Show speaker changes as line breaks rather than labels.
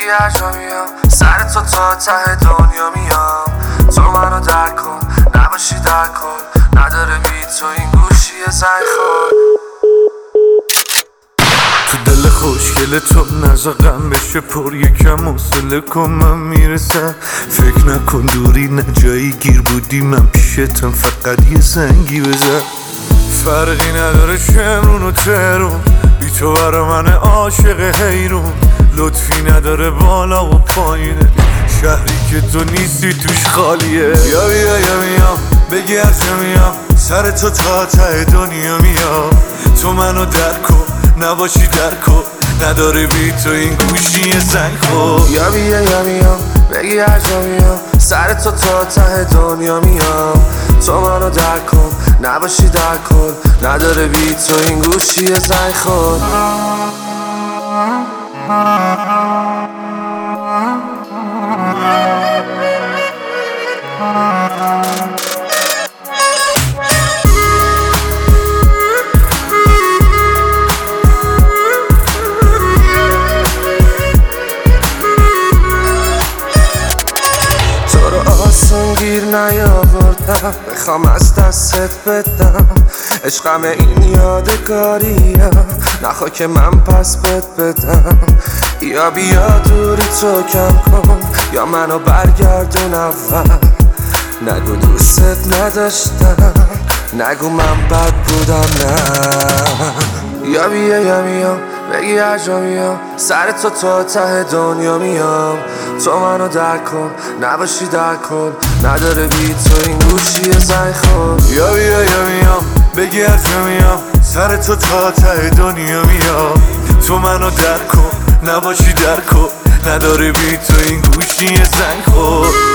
بگی هر جا میام سر تو تا ته دنیا میام. تو منو درک کن نباشی در کن، نداره بی تو این گوشی زنگ خور.
تو دل خوشگل تو نزا غم بشه پر، یکم حوصله کن من میرسم. فکر نکن دوری نه جایی گیر بودی، من پیشتم فقط یه زنگی بزن. فرقی نداره شمرون و ترون، بی تو برا من عاشق حیرون. لطفی نداره بالا و پایینه، شهری که تو نیستی توش خالیه. یا بیا یا میام بگی از جا میام، سر تو تا ته دنیا میام. تو منو درک کن نباشی در کن، نداره بی تو این گوشی زنگ خور.
یا بیا یا میام بگی هر جا میام، سر تو تا ته دنیا میام. تو منو درک کن نباشی در کن، نداره بی تو این گوشی زنگ خور. گیر نیاوردم بخوام از دستت بدم، عشقم این یادگاریه، نخوا که من پس بدم. یا بیا دوری تو کم کن یا منو برگردون اول. نگو دوستت نداشتم، نگو من بد بودم، نه. یا بیا یا میام بگی هر جا میام، سر تو تا ته دنیا میام. تو منو درک کن نباشی در کن، نداره بی تو این گوشی زنگ خور.
یا بیا یا میام بگی از جا میام، سر تو تا ته دنیا میام. تو منو درک کن نباشی در کن، نداره بی تو این گوشی زنگ خور.